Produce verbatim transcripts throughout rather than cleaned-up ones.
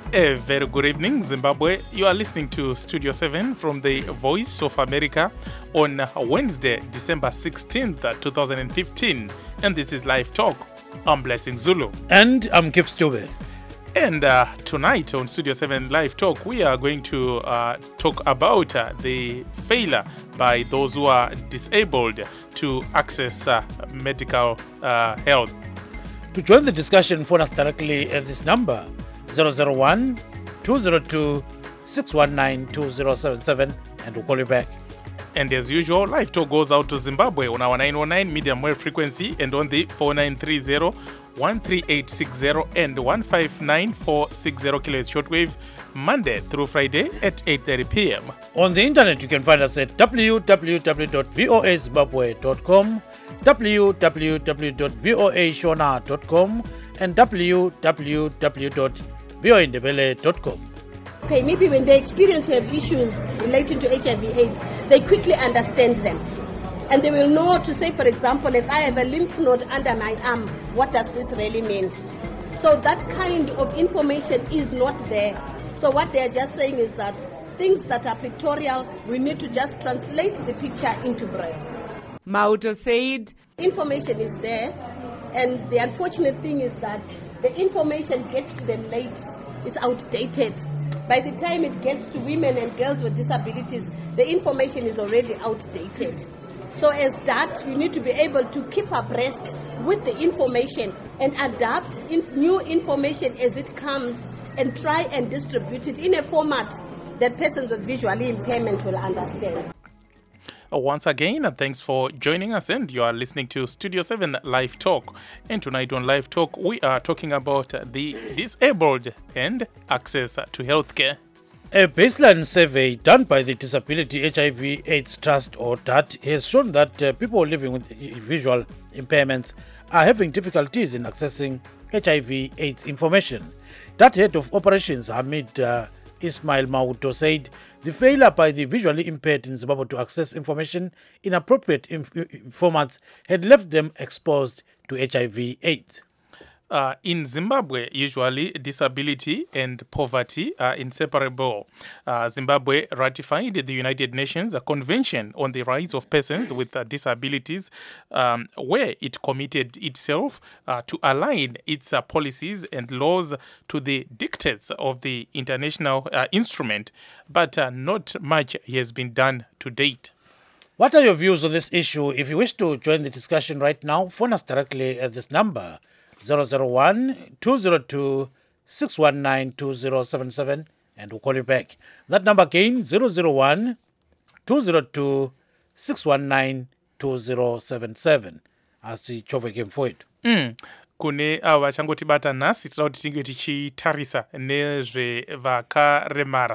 A very good evening, Zimbabwe. You are listening to Studio seven from the Voice of America on Wednesday, December sixteenth, twenty fifteen. And this is Live Talk. I'm Blessing Zulu. And I'm Kip Stube. And uh, tonight on Studio seven Live Talk, we are going to uh, talk about uh, the failure by those who are disabled to access uh, medical uh, help. To join the discussion, phone us directly at this number, zero zero one, two zero two, six one nine, two zero seven seven, and we'll call you back. And as usual, Live Talk goes out to Zimbabwe on our nine one nine medium wave frequency and on the four nine three zero, one three eight six zero and one five nine four six zero kilohertz shortwave, Monday through Friday at eight thirty p.m. On the internet, you can find us at w w w dot voa zimbabwe dot com, w w w dot voa shona dot com, and w w w dot voa ndebele dot com. Okay, maybe when they experience to have issues related to H I V AIDS, they quickly understand them. And they will know to say, for example, if I have a lymph node under my arm, what does this really mean? So that kind of information is not there. So what they're just saying is that things that are pictorial, we need to just translate the picture into braille. Mauto said, information is there, and the unfortunate thing is that the information gets to them late. It's outdated. By the time it gets to women and girls with disabilities, the information is already outdated. So as that, we need to be able to keep abreast with the information and adapt in new information as it comes and try and distribute it in a format that persons with visual impairment will understand. Once again, thanks for joining us, and you are listening to Studio seven Live Talk. And tonight on Live Talk, we are talking about the disabled and access to healthcare. A baseline survey done by the Disability H I V AIDS Trust, or D A T, has shown that uh, people living with visual impairments are having difficulties in accessing H I V AIDS information. D A T head of operations, Hamid uh, Ismail Mauto, said the failure by the visually impaired in Zimbabwe to access information in appropriate inf- formats had left them exposed to H I V AIDS. Uh, in Zimbabwe, usually disability and poverty are inseparable. Uh, Zimbabwe ratified the United Nations Convention on the Rights of Persons with uh, Disabilities, um, where it committed itself uh, to align its uh, policies and laws to the dictates of the international uh, instrument, but uh, not much has been done to date. What are your views on this issue? If you wish to join the discussion right now, phone us directly at this number, zero zero one, two zero two, six one nine, two zero seven seven, and we'll call you back. That number again, zero zero one, two zero two, six one nine, two zero seven seven. Asichove game for it. Mm. Kune ava vachangotibata nhasi tinoda kuti tinge tichitarisa nezvevakaremara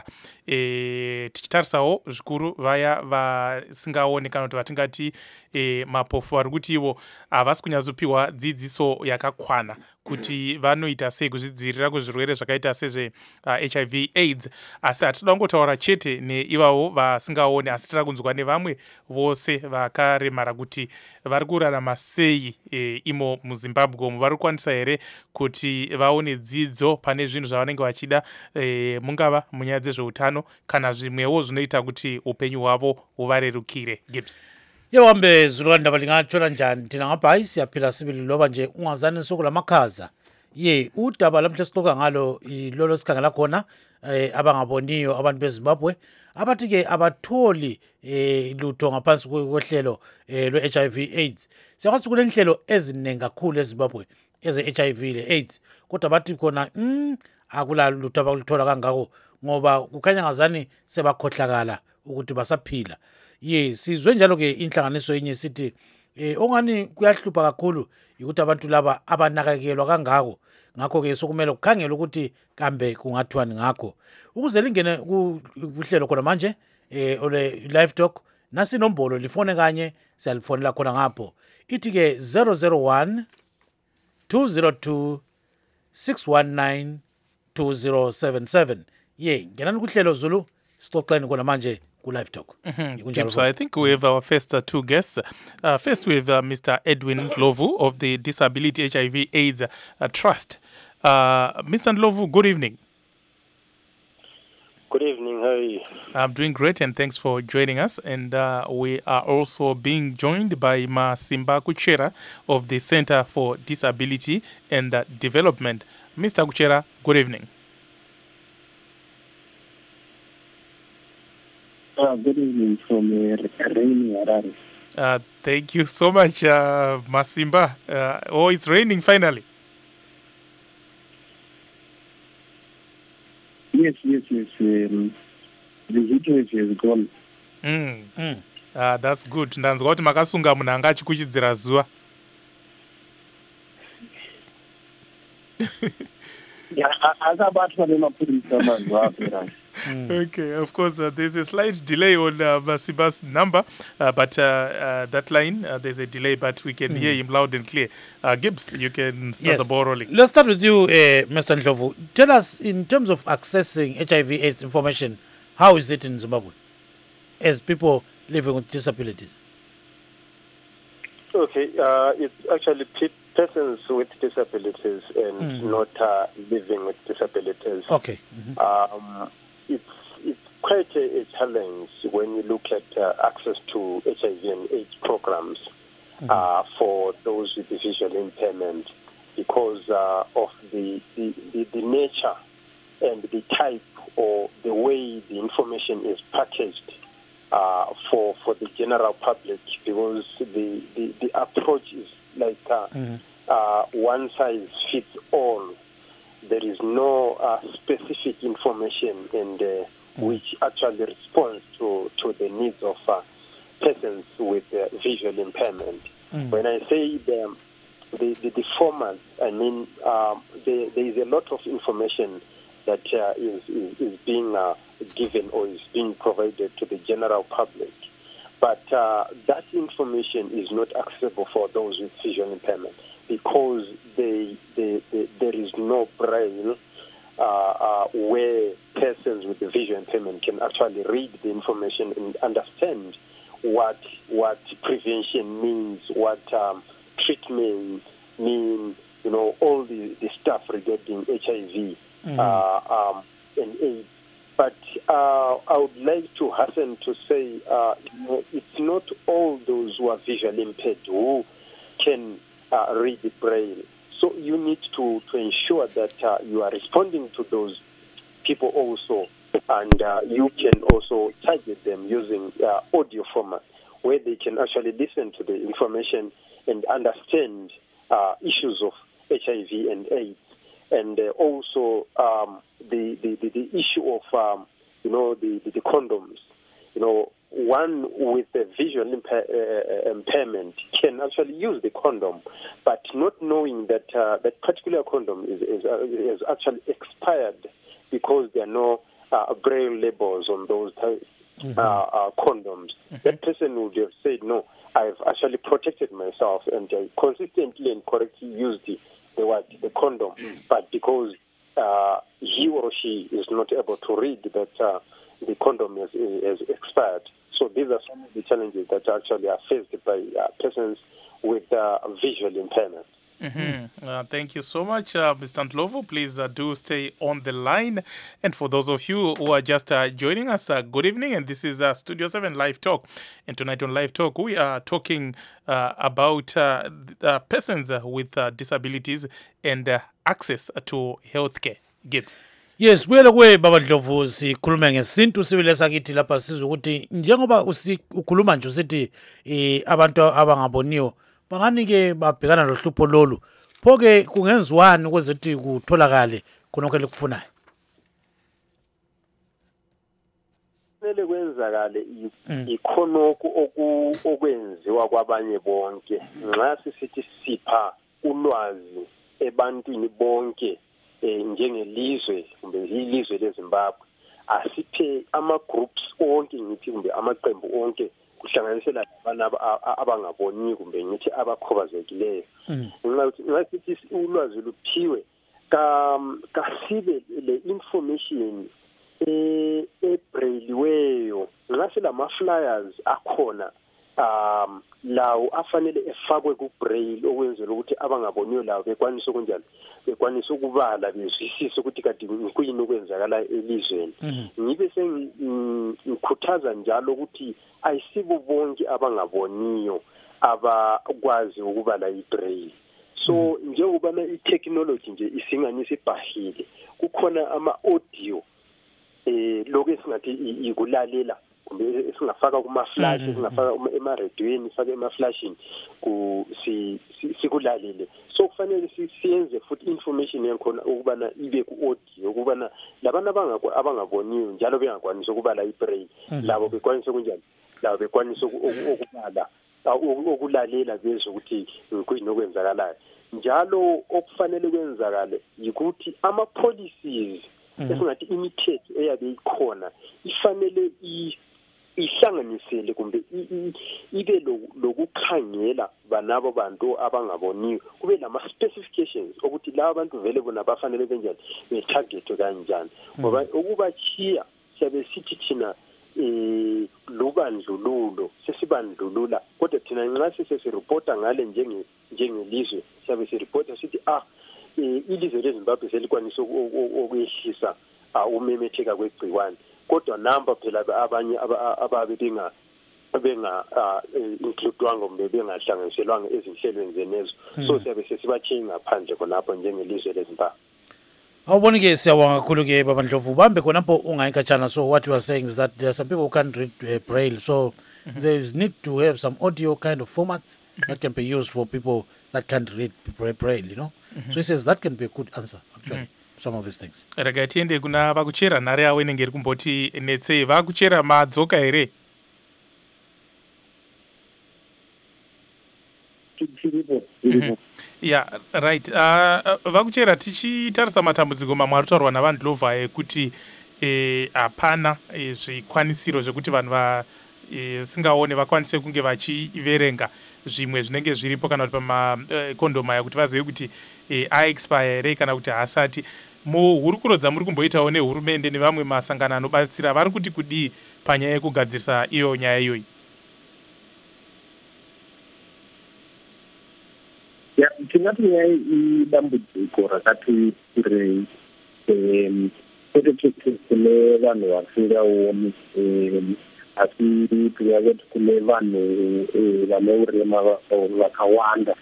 e, tichitarisawo zvikuru vaya vasingaoni kana kuti vatingati e, mapofu vari kuti ivo havasi kunyatsopiwa dzidziso yakakwana kuti vanoita sei kuzvidzivirira kuzvirwere zvakaita sezve uh, H I V AIDS, asi hatitoda kungotaura chete neivavo vasingaoni, asi tinoda kunzwa nevamwe vose vakaremara kuti vari kurarama sei e, imo muZimbabwe umu, vari kukwanisa here kuti vaone dzidzo pane zvinhu zvavanenge vachida, e, mungava munyaya dzezveutano kana zvimwewo zvinoita kuti upenyu hwavo huvarerukire. Gibbs. Yewambe zulwanda balingachona njani thina ngapha siyaphila sibili loba nje ungazani nsuku lamakhaza. Ye udaba lamhle sixoxa ngalo ilolo sikhangela khona eh, abangaboniyo abantu beZimbabwe abathi ke abatholi eh, lutho ngaphansi kwehlelo eh, lwe H I V AIDS. Siyakwazi kule nhlelo ezinengi kakhulu eZimbabwe eze H I V le AIDS, kodwa bathi khona mm, akula lutho abaluthola kangako ngoba kukhanya ngazani sebakhohlakala ukuthi basaphila. Ye sizwe njalo ke inhlanganiso yenye sithi eh ongani kuyahlupha kakhulu ukuthi abantu laba abanakakelwa kangako, ngakho ke sokumele ukukhangela ukuthi kambe kungathwani ngakho. Ukuze lingene kuhlelo khona manje eh ole Live Talk, nasi nombolo lifone kanye siyalifonela khona ngapho, ithi ke zero zero one, two zero two, six one nine, two zero seven seven. Ye ngenani kuhlelo Zulu sixoxeni khona manje Live Talk. Mm-hmm. So I think we have our first uh, two guests. Uh, first, we have uh, Mister Edwin Ndlovu of the Disability H I V AIDS uh, Trust. Uh, Mister Ndlovu, good evening. Good evening. How are you? I'm doing great, and thanks for joining us. And uh, we are also being joined by Masimba Kuchera of the Center for Disability and uh, Development. Mister Kuchera, good evening. Uh, good evening from uh, rainy Harare. Uh, thank you so much, uh, Masimba. Uh, oh, it's raining finally. Yes, yes, yes. Um, the heat wave is gone. Mm. Mm. Uh, that's good. Ndanzwa kuti makasunga munhu anga achikuchidzira zuva. Yeah, akabatwa nemapurisa mazuva apera. Okay, of course, uh, there's a slight delay on uh, Masiba's number, uh, but uh, uh, that line, uh, there's a delay, but we can mm. hear him loud and clear. Uh, Gibbs, you can start yes. the ball rolling. Let's start with you, uh, Mister Ndlovu. Tell us, in terms of accessing H I V AIDS information, how is it in Zimbabwe as people living with disabilities? Okay, uh, it's actually pe- persons with disabilities and mm. not uh, living with disabilities. Okay. Mm-hmm. Um, it's it's quite a, a challenge when you look at uh, access to H I V and AIDS programs mm-hmm. uh, for those with visual impairment because uh, of the, the, the, the nature and the type or the way the information is packaged uh, for for the general public, because the, the, the approach is like uh, mm-hmm. uh, one size fits all. There is no uh, specific information in the, mm. which actually responds to, to the needs of uh, persons with uh, visual impairment. Mm. When I say the, the, the, the format, I mean um, there, there is a lot of information that uh, is, is, is being uh, given or is being provided to the general public. But uh, that information is not accessible for those with visual impairment, because they, they, they, there is no braille uh, uh, where persons with the visual impairment can actually read the information and understand what what prevention means, what um, treatment means, you know, all the, the stuff regarding H I V mm-hmm. uh, um, and AIDS. But uh, I would like to hasten to say uh, you know, it's not all those who are visually impaired who can Uh, read the braille. So you need to, to ensure that uh, you are responding to those people also, and uh, you can also target them using uh, audio format where they can actually listen to the information and understand uh, issues of H I V and AIDS, and uh, also um, the, the, the, the issue of um, you know the, the, the condoms. You know, one with a visual impair, uh, impairment can actually use the condom, but not knowing that uh, that particular condom is, is, uh, is actually expired because there are no uh, braille labels on those mm-hmm. uh, uh, condoms. Mm-hmm. That person would have said, no, I've actually protected myself, and I consistently and correctly used the, the, what, the condom, mm-hmm. but because uh, he or she is not able to read that uh, the condom has, has expired. So these are some of the challenges that actually are faced by uh, persons with uh, visual impairment. Mm-hmm. Uh, thank you so much, uh, Mister Ndlovu. Please uh, do stay on the line. And for those of you who are just uh, joining us, uh, good evening. And this is uh, Studio seven Live Talk. And tonight on Live Talk, we are talking uh, about uh, uh, persons uh, with uh, disabilities and uh, access to healthcare. Gibbs. Yes, buyele kwe baba Ndlovu sikhuluma ngesintu sibile sakithi lapha sizwe ukuthi njengoba ukhuluma nje usithi eh abantu abangaboniyo banganike babhekana lohlupho lolu phoke kungenziwani ukuze ukuthi kutholakale khonokho lekufunayo. Kumele kwenzakale ikhonoko okwenziwa kwabanye bonke nxa sisithi sipha ulwazi ebantwini bonke njengelizwe kumbe ilizwe leZimbabwe asiphe ama groups onke ngithi kumbe amaqembu onke kuhlanganisela abantu abangaboni kumbe ngithi abakhobazekileyo nxa sithi ulwazi luphiwe ka kasibe le information e ebrailleweyo nxa silama flyers akhona um lawo afanele efakwe ku-braille okwenzela ukuthi abangaboniyo lawo bekwanise okunjani bekwanise ukubala bezwisise ukuthi kade kuyini okwenzakala elizweni. Ngibe sengikhuthaza njalo ukuthi ayisibo bonke abangaboniyo abakwazi ukubala i-braille. So njengobana i-technology nje isinganisa ibhahile kukhona ama-audio eh lokho esingathi ikulalela kumbe singafaka kuma-flash singafaka ema-radioweni sifake ema-flashini ku sikulalele. So kufanele siyenze futhi information yakhona ukubana ibe ku-audio ukubana labantu abangaboniyo njalo bengakwanisa ukubala i-braille labo bekwanisa kunjani labo bekwanisa ukubala okulalela bezwe ukuthi kuyini okwenzakalayo. Njalo okufanele kwenzakale yikuthi ama-policies esingathi imithetho eyabe ikhona ifanele ihlanganisele kumbe ibe lokukhangela banabo bantu abangaboniyo kube nama-specifications ukuthi laba bantu vele bona bafanele benjani betargetwe kanjani ngoba ukubachiya siyabe sithi thina um lubandlululo sesibandlulula kodwa thina nxa sesesiripota ngale njengelizwe siyabe siripota sithi ah um ilizwe lezimbabwe selikwanise ukwehlisa umemetheka kwegciwane kodwa namba phela abanye ababe benga benga-includwanga kumbe bengahlanganiselwanga ezinhlelweni zenezo. So siyabe sesibatshiye ngaphandle khonapho njengelizwe lezimbabwe. Awubonike siyabonga kakhulu-ke Baba Ndlovu bambe khonapho ungayikatshana. So what you are saying is that there are some people who can't read uh, braille, so mm-hmm. there is need to have some audio kind of formats mm-hmm. that can be used for people that can't read braille, you know. Mm-hmm. So he says that can be a good answer actually. Mm-hmm. Some of these things. Rega tiende kuna vakuchera nhare yavo inenge iri kumboti netsei vakuchera madzoka here. Mm-hmm. Yeah, right. Uh, vakuchera tichitarisa matambudziko mamwe ari kutaurwa navanhu Ndlovu ekuti hapana eh, zvikwanisiro zvekuti vanhu va e, singaone vakwanise kunge vachiverenga zvimwe zvinenge zviripo kana kuti pamakondoma aya kuti vazive kuti e, aexpire here kana kuti haasati. Muhurukuro dzamuri kumboitawo nehurumende nevamwe masangano anobatsira vari kuti kudii panyaya yekugadzirisa iyo nyaya iyoyi? Tingati nyaya idambudziko rakati kurei kwete chete kune vanhu vasingaoni asi tingati kune vanhu vane urema vakawanda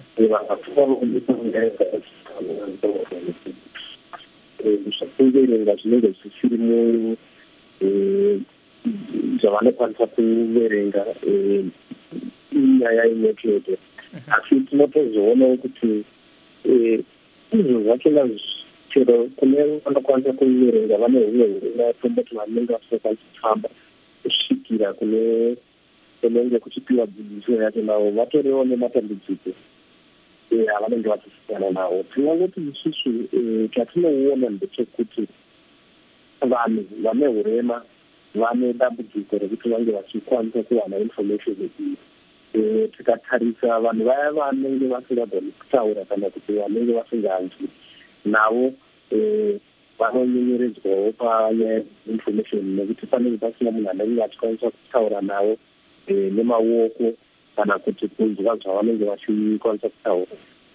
zvakuverenga zvinenge zvisiri mu zvavanokwanisa kuverenga inyaya imwe chete asi tinotozoonawo kuti izvo zvachona chero kune vanokwanisa kuverenga vane uve tomboti vanenge vasingakwanisi kufamba kusvikira kune kunenge kuchipiwa dzidziso yacho navo vatoriwo nematambudziko avanenge vachisiyana nawo. Tinongoti isusu chatinoona ndechekuti vanhu vane urema vane dambudziko rekuti vange vachikwanisa kuwana information iyi. Tikatarisa vanhu vaya vanenge vasingagoni kutaura kana kuti vanenge vasinganzwi navo vanonyenyeredzawo panyaya information nekuti panenge pasina munhu anenge achikwanisa kutaura navo nemaoko kana kuti kunzwa zvavanenge vachikwanisa kutaura.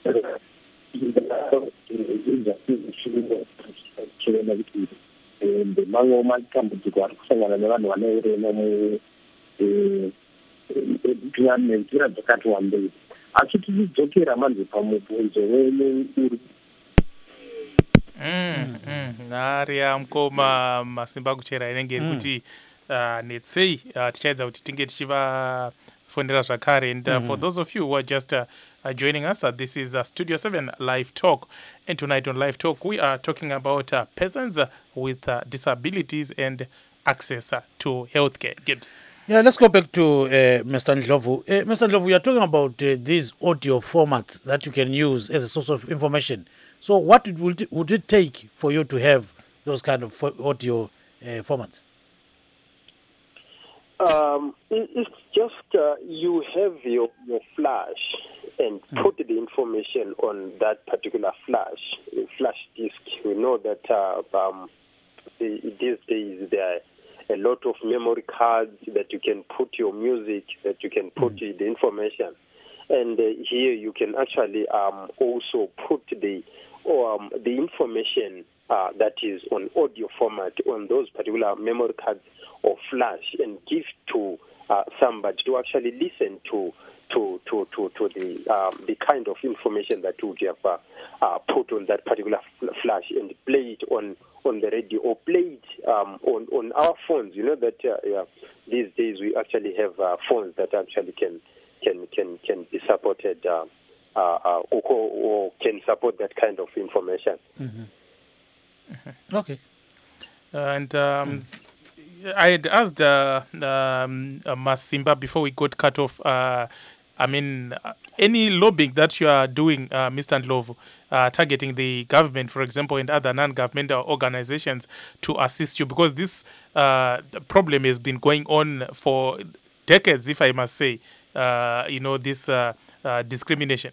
Tichiona kuti mamwewo matambudziko ari kusangana nevanhu vane urema nenzira dzakati wandei. Asi tichidzokera manzi pamubvunzo wenyu uri nhare yamukoma Masimba Kuchera inenge iri kuti netsei tichaedza kuti tinge tichivafondera zvakare. And uh, for those of you who are just uh, uh, joining us, uh, this is uh, Studio seven Live Talk, and tonight on Live Talk we are talking about uh, persons uh, with uh, disabilities and access uh, to healthcare. Gibbs. Yeah, let's go back to uh, Mister Ndlovu. Uh, Mister Ndlovu, you are talking about uh, these audio formats that you can use as a source of information. So what it would, it, would it take for you to have those kind of audio uh, formats? Um, it, it's just uh, you have your, your flash and mm. put the information on that particular flash, flash disk. We know that uh, um, the, these days there are a lot of memory cards that you can put your music, that you can put mm. the information. And uh, here you can actually um, also put the um, the information uh, that is on audio format on those particular memory cards or flash and give to uh, somebody to actually listen to to to to, to the um, the kind of information that you have uh, uh, put on that particular flash and play it on on the radio or play it um, on on our phones. You know that uh, yeah, these days we actually have uh, phones that actually can can can can be supported uh, uh, uh, or, or can support that kind of information. Mm-hmm. Mm-hmm. Okay. Uh, and um, mm. I had asked uh, um, uh, Masimba before we got cut off. Uh, I mean, uh, any lobbying that you are doing, uh, Mister Ndlovu, uh, targeting the government, for example, and other non-governmental organizations to assist you, because this uh, problem has been going on for decades, if I must say. Uh, you know, this uh, uh, discrimination.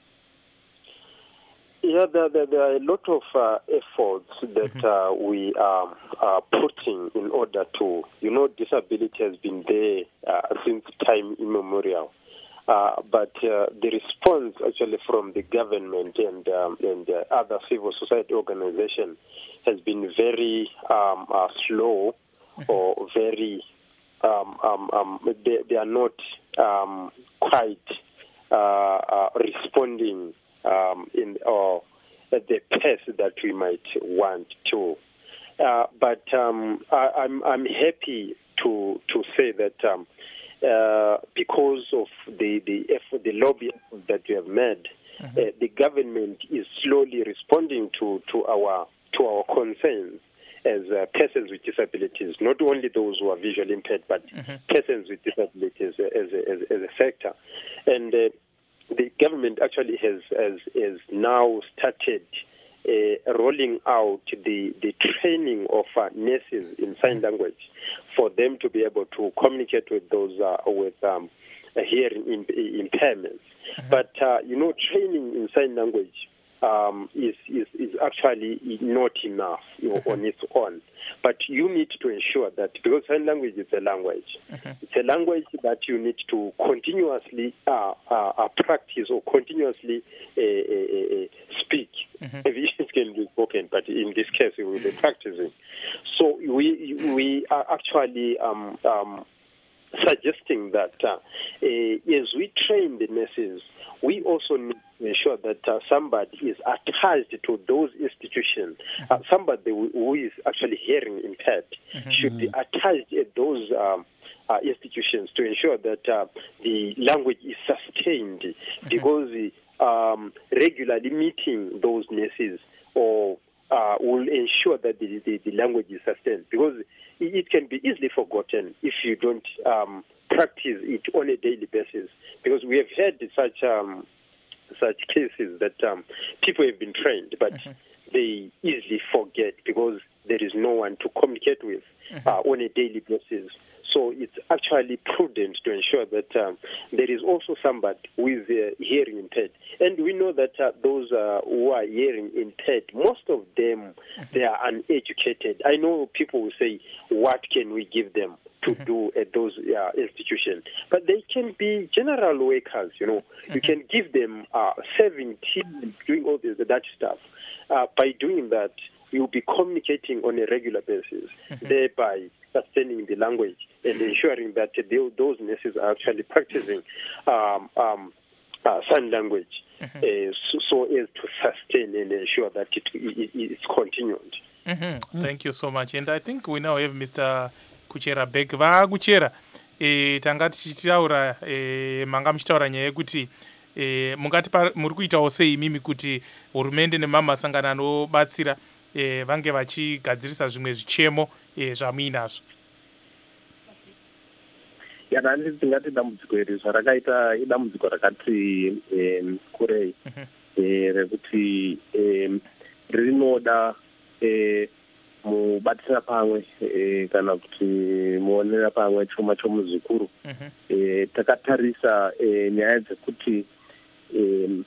Yeah, there, there, there are a lot of uh, efforts that mm-hmm. uh, we um, are putting in order to, you know, disability has been there uh, since time immemorial. Uh, but uh, the response actually from the government and um, and uh, other civil society organizations has been very um, uh, slow mm-hmm. or very, um, um, um, they, they are not um, quite uh, uh, responding um, in or at the pace that we might want to. Uh, but um, I, I'm I'm happy to to say that um, uh, because of the the effort, the lobby that we have made, mm-hmm. uh, the government is slowly responding to, to our to our concerns as uh, persons with disabilities, not only those who are visually impaired, but mm-hmm. persons with disabilities as a, as, as a sector. And uh, the government actually has, has, has now started uh, rolling out the, the training of uh, nurses in sign language for them to be able to communicate with those uh, with um, hearing impairments. Mm-hmm. But, uh, you know, training in sign language Um, is, is is actually not enough, you know, mm-hmm. on its own. But you need to ensure that, because sign language is a language, mm-hmm. it's a language that you need to continuously uh, uh, uh, practice or continuously uh, uh, uh, speak. Mm-hmm. It can be spoken, but in this case, we will be practicing. So we we are actually um, um, suggesting that uh, uh, as we train the nurses, we also need to ensure that uh, somebody is attached to those institutions. Uh, somebody who is actually hearing impaired mm-hmm. should be attached at those um, uh, institutions to ensure that uh, the language is sustained, mm-hmm. because um, regularly meeting those nurses or uh, will ensure that the, the, the language is sustained, because it can be easily forgotten if you don't um, practice it on a daily basis. Because we have had such um, such cases that um, people have been trained, but mm-hmm. they easily forget because there is no one to communicate with mm-hmm. uh, on a daily basis. So it's actually prudent to ensure that um, there is also somebody who is uh, hearing impaired. And we know that uh, those uh, who are hearing impaired, most of them, mm-hmm. they are uneducated. I know people will say, what can we give them to mm-hmm. do at those uh, institutions? But they can be general workers, you know. Mm-hmm. You can give them uh, seventeen, doing all this, that stuff. Uh, by doing that, you'll be communicating on a regular basis, mm-hmm. thereby sustaining the language and ensuring that they, those nurses are actually practicing um, um, uh, sign language mm-hmm. uh, so, so as to sustain and ensure that it, it, it's continued. Mm-hmm. Mm-hmm. Thank you so much. And I think we now have Mister Kuchera Beck. Va Kuchera, e, tanga tichitaura e, manga mchitaura nyaya yekuti e, mungati muri kuitawo sei imimi kuti hurumende nemamasangano anobatsira e, vange vachigadzirisa zvimwe zvichemo e, zvamuinazvo? Yana ndingati dambudziko iri zvarakaita idambudziko rakati um, kurei mm-hmm. e, rekuti um, rinoda e, mubatsira pamwe e, kana kuti muonera pamwe choma chomuzvikuru mm-hmm. e, takatarisa e, nyaya dzekuti um,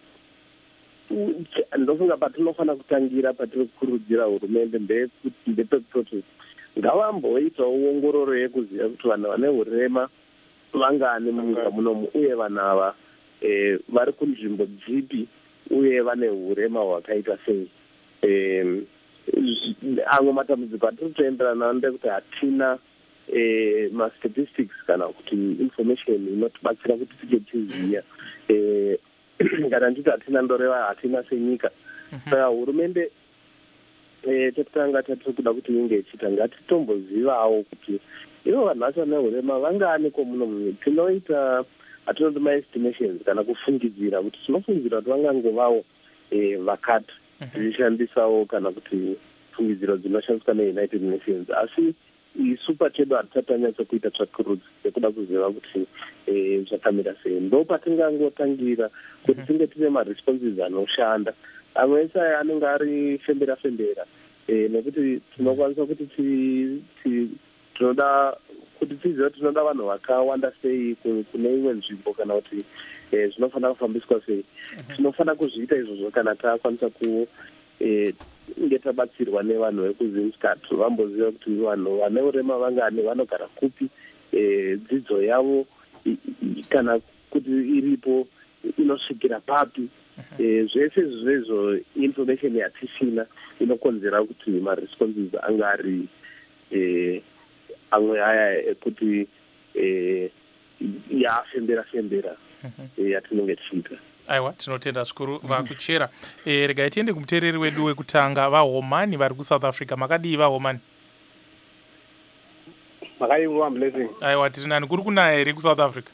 ndofunga patinofanira kutangira patinokurudzira hurumende ndepekuti ngavamboitawo ongororo yekuziva kuti vanhu vane urema vangani munyika munomu uye vanhu ava eh, vari kunzvimbo dzipi uye vane urema hwakaita sei. eh, amwe matambudziko atiri kutoenderana ndekuti hatina eh, mastatistics kana kuti information inotibatsira kuti tige tiziya eh, kana nditi hatina ndoreva hatina senyika. Saka hurumende eh, tekutanga tatiri kuda kuti inge ichita ngatitombozivawo kuti ivo vanhu vacho vane urema vangani komuno. Tinoita hatinoti maestimations kana kufungidzira kuti tinofungidzira kuti vangangovawo eh, vakati zvishandisawo kana kuti fungidziro dzinoshandiswa neunited nations, asi isu pachedu hatitatanyatso kuita tsvakurudzi yekuda kuziva kuti zvakamira sei. Ndo patingangotangira kuti tinge tine maresponses anoshanda. Amwe ese aya anenge ari fembera fembera nekuti tinokwanisa kuti tinoda kuti tizive kuti tinoda vanhu vakawanda sei kune imwe nzvimbo kana kuti zvinofanira kufambiswa sei. Tinofanira kuzviita izvozvo kana takwanisa ku inge tabatsirwa nevanhu vekuzinscat vamboziva kuti vanhu vane urema vangani, vanogara kupi, dzidzo yavo kana kuti iripo inosvikira papi. Zvese izvozvo information yatisina inokonzera kuti maresponses anga ari amwe aya ekuti yafembera fembera yatinenge tichiita. Aiwa, tinotenda zvikuru vakuchera. E, regai tiende kumuteereri wedu wekutanga vaHomani vari kuSouth Africa. Makadii vaHomani? Makadii nguva blessing. Aiwa, tiri nani kuri kunaya here kuSouth Africa?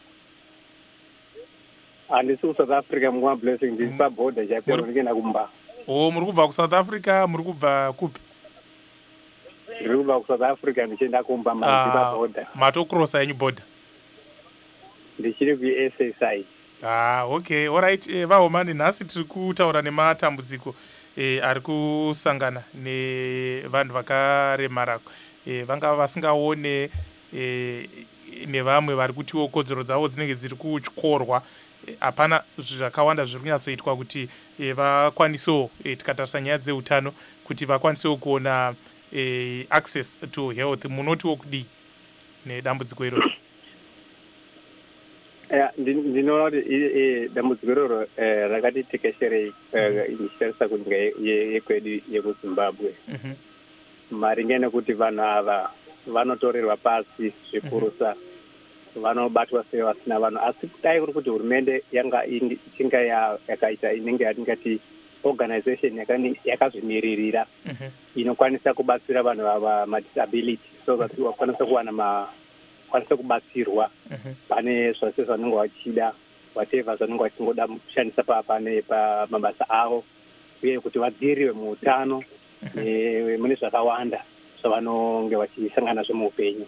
Handisi kuSouth Africa nguva blessing, ndiri pabhodha chaipo ndichienda kumba. Oh, muri kubva kuSouth Africa, muri kubva kupi? Ndiri kubva kuSouth Africa ndichienda kumba ndiri pabhodha. Matokrosa yenyu bhodha? Ndichiri kuS A side. Ah, okay, alright. Eh, vaHomani, nhasi tiri kutaura nematambudziko eh, ari kusangana nevanhu vakaremara eh, vanga vasingaone eh, nevamwe vari kutiwo kodzero dzavo dzinenge dziri kutyorwa. Hapana eh, zvakawanda zviri kunyatsoitwa kuti eh, vakwanisewo eh, tikatarisa nyaya dzeutano kuti vakwanisewo kuona eh, access to health. Munotiwo kudii nedambudziko iroro? Ndinoona kuti dambudziko iroro rakatitekesherei ichitarisa kunyika yekwedu yekuZimbabwe maringe nekuti vanhu ava vanotorerwa pasi zvikurusa, vanobatwa sei vasina vanhu. Asi kudai kuri kuti hurumende yanga ichinga yakaita inenge yatingati organization yakazvimiririra inokwanisa kubatsira vanhu ava madisability, so that vakwanisa kuwana ma kwanisa kubatsirwa pane zvose zvanenge vachida, whatever zvanenge vachingoda kushandisa pane pamabasa avo, uye kuti vadziiriwe muutano mune zvakawanda zvavanonge vachisangana nazvo muupenyu.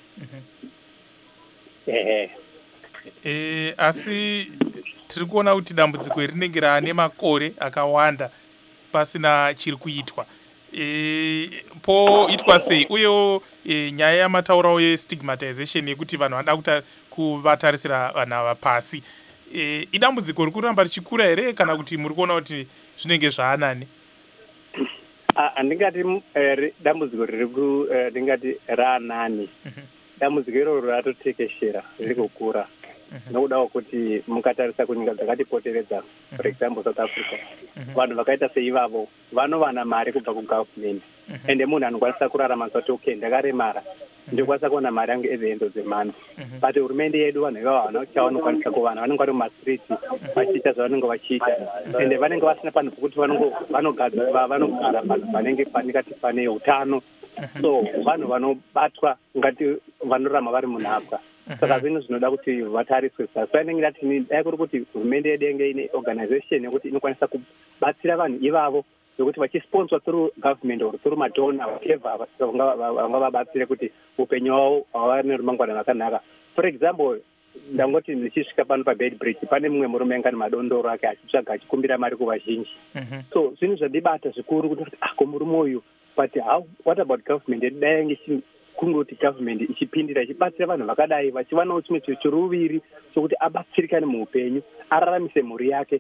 Ehe. Eh, asi tiri kuona kuti dambudziko iri rinenge raane makore akawanda pasina chiri kuitwa. E, poitwa sei uyewo e, nyaya yamataurawo yestigmatization yekuti vanhu vanoda kuvatarisira vanhu ava pasi, e, idambudziko riri kuramba richikura here kana kuti muri kuona kuti zvinenge zvaanani? Handingati dambudziko riri ndingati raanani. Dambudziko iroro ratotekeshera riri kukura nokudawo kuti mukatarisa kunyika dzakatipoteredza, for example South Africa, vanhu vakaita seivavo vanowana mari kubva kugovernment, ende munhu anokwanisa kurarama kuti okay ndakaremara ndikwanisa kuona mari yangu at the end of the month. But hurumende yedu vanhu ivavo havana chavanokwanisa kuwana, vanenge vari mumastriti vachiita zvavanenge vachiita, ende vanenge vasina panhu pokuti vanogara panhu panenge panekati pane utano. So vanhu vanobatwa ngati vanorama vari munhapwa. Saka zvinhu zvinoda kuti vatariswe. Sasa inenge ndatini dai kuri kuti hurumende yedu inge ine organization yekuti inokwanisa kubatsira vanhu ivavo, yokuti vachisponsor through government or through madona whatever vanga vabatsire kuti upenyu hwavo hwava nerumangwana rakanaka. For example, ndangoti ndichisvika pano pabed bridge pane mumwe murume anga nemadondoro ake achitsvaga achikumbira mari kuvazhinji. So zvinhu zvandibata zvikuru kuti ah komurume uyu, but how, what about government yedu dai yange kungoti government ichipindira ichibatsira vanhu vakadai vachivanawo chimwe chiro chiruviri chokuti abatsirikane muupenyu, araramise mhuri yake,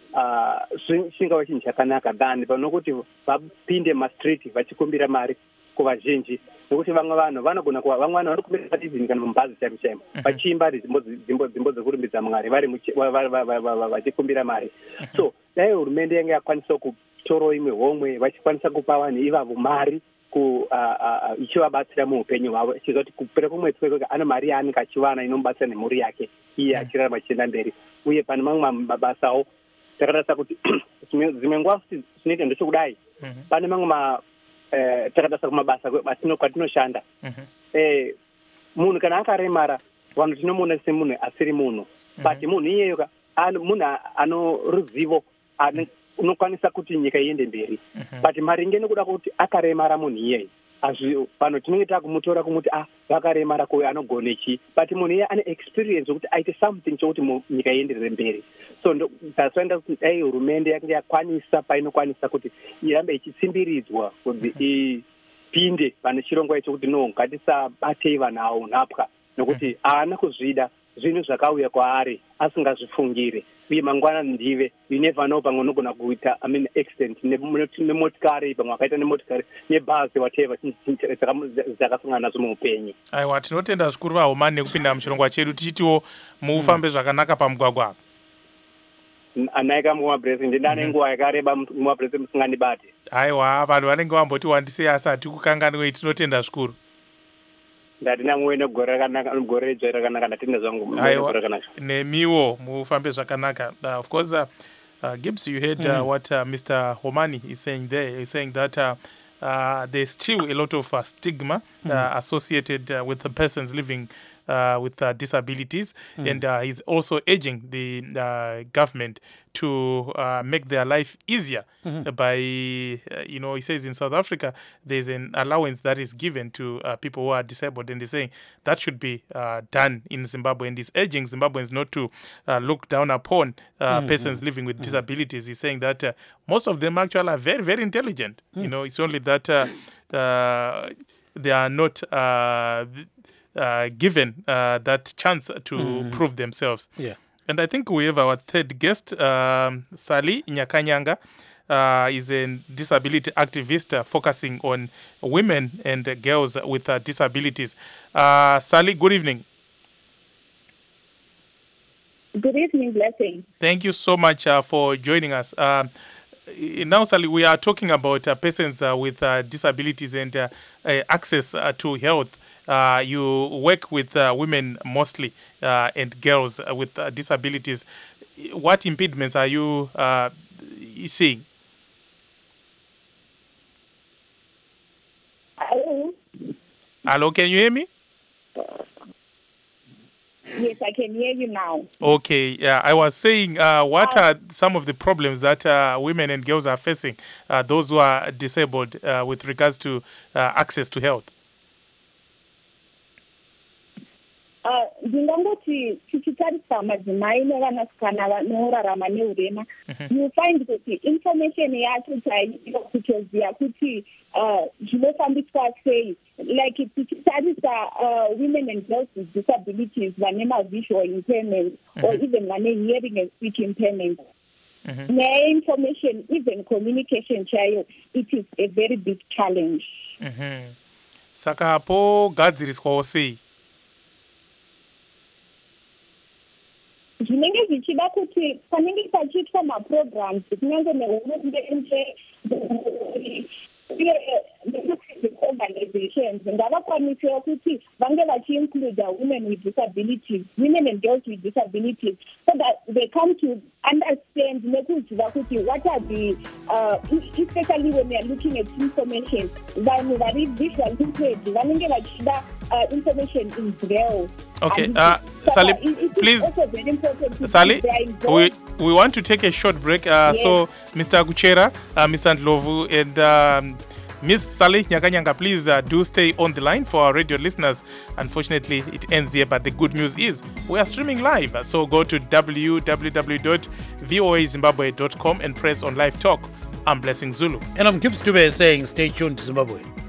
chingava chinhu chakanaka than panokuti vapinde mastreet vachikumbira mari. kuvazhinji nekuti vamwe vanhu vanogona kuva vamwe vanhu vanokupera patizini kana mumbazi chaimo chaimo vachiimba ri dzimbo dzekurumbidza mwari vari vachikumbira mari. So dai hurumende yange yakwanisa kutorawo imwe homwe vachikwanisa kupa vanhu ivavo mari ichivabatsira muupenyu hwavo ichiziva kuti kupera kwemwedzi kwega ane mari yaanenge achiwana inomubatsira nemhuri yake iye achirarama achienda mberi. Uye pane mamwe mabasawo takatarisa kuti dzimwe nguva futi zvinoita ndechokudai pane mamwe takatarisa kumabasa kwatinoshanda munhu kana akaremara vanhu tinomuona semunhu asiri munhu but munhu iyeyo munhu ano ruzivo unokwanisa kuti nyika iende mberi but maringe nekuda kuti akaremara munhu iyeyo vanhu tinenge takumutora kumuti ah vakaremara kuyo anogone chi but munhu iye ane experience yokuti aite something chokuti nyika ienderere mberi. So ndasoenda kuti dai hurumende yange yakwanisa painokwanisa kuti irambe ichitsimbiridzwa kuti ipinde pane chirongwa icho kuti no ngatisabatei vanhu avo nhapwa nokuti haana kuzvida zvinhu zvakauya kwaari asingazvifungire uye mangwanani ndive you never know pamwe unogona kuita I mean accident nemotikari pamwe akaita nemotikari nebhazi whatever dzakasangana nazo muupenyu. Aiwa tinotenda zvikuru vaHomani nekupinda muchirongwa chedu tichitiwo mufambe zvakanaka pamugwagwa. Anaika mumabhiresi ndinane nguva yakareba mumabhiresi musingandibate. Aiwa vanhu vanenge vamboti wandisei asati kukanganwe tinotenda zvikuru. Ndatina muwene gore rakanaka gore redzo rakanaka ndatinda zvangu gore rakanaka. Nemiwo mufambe zvakanaka. Uh, of course uh, uh, Gibbs you heard uh, mm. what uh, Mister Homani is saying there. He's saying that uh, uh, there's still a lot of uh, stigma mm. uh, associated uh, with the persons living Uh, with uh, disabilities mm. and uh, he's also urging the uh, government to uh, make their life easier mm-hmm. by, uh, you know, he says in South Africa there's an allowance that is given to uh, people who are disabled, and he's saying that should be uh, done in Zimbabwe, and he's urging Zimbabweans not to uh, look down upon uh, mm-hmm. persons living with mm-hmm. disabilities. He's saying that uh, most of them actually are very, very intelligent. Mm. You know, it's only that uh, uh, they are not uh, Uh, given uh, that chance to mm. prove themselves. Yeah. And I think we have our third guest, um, Sally Nyakanyanga, uh, is a disability activist uh, focusing on women and uh, girls with uh, disabilities. Uh, Sally, good evening. Good evening, Blessing. Thank you so much uh, for joining us. Uh, Now, Sally, we are talking about uh, persons uh, with uh, disabilities and uh, uh, access uh, to health. Uh, you work with uh, women mostly uh, and girls uh, with uh, disabilities. What impediments are you uh, seeing? Hello? Hello, can you hear me? Yes, I can hear you now. Okay, yeah, I was saying, uh, what uh, are some of the problems that uh, women and girls are facing, uh, those who are disabled, uh, with regards to uh, access to health? Ndingangoti tichitarisa madzimai nevanasikana vanorarama neurema, you find kuti information yacho chaiyo kutoziva kuti zvinofambiswa sei, like tichitarisa women and girls with disabilities vane mavisual impairments or even vane hearing and speech impairments. Nyaya information, even communication chaiyo, it is a very big challenge. Mm-hmm. Saka po gadziriswawo sei? Zvinenge zvichida kuti panenge pachiitwa maprograms kunyange nehurumende organizations ngavakwanisewo kuti vange vachiinclude women with disabilities, women and girls with disabilities, so that they come to understand nekuziva kuti what are the uh, especially when they are looking at information, vanhu vari visual impaired vanenge vachida uh, information in braille. Okay, uh, Sally, please, Sally, we, we want to take a short break. Uh, yes. So, Mister Kuchera, uh, Mister Ndlovu, and um, Miss Sally Nyakanyanga, please uh, do stay on the line for our radio listeners. Unfortunately, it ends here, but the good news is we are streaming live. So go to w w w dot voa zimbabwe dot com and press on Live Talk. I'm Blessing Zulu. And I'm Gibbs Dube saying stay tuned to Zimbabwe.